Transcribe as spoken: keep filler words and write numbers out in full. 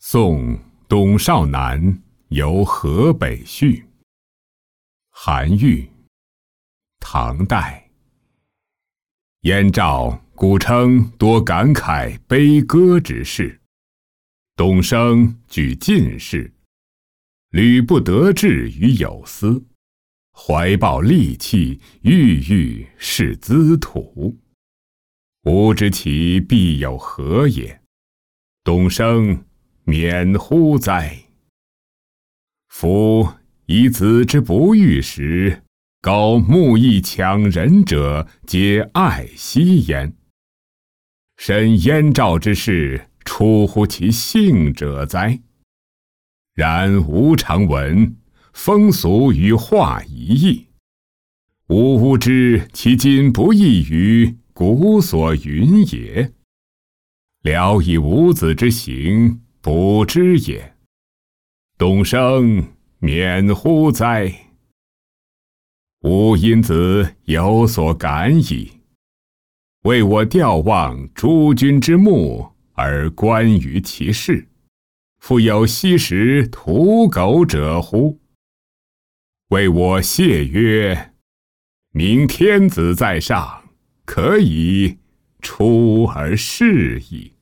宋董少南游河北序。韩愈，唐代。燕赵古称多感慨悲歌之事，董生举进士，屡不得志于有司，怀抱戾气，郁郁是兹土。吾知其必有何也，董生免乎哉！夫以子之不遇时，高慕义强人者，皆爱惜焉。审燕赵之事，出乎其性者哉？然吾常闻，风俗与化一异，吾吾知其今不异于古所云也。聊以吾子之行，不知也。董生免乎哉！吾因子有所感矣。为我吊望诸君之目，而观于其事，复有昔时屠狗者乎？为我谢曰：明天子在上，可以出而事矣。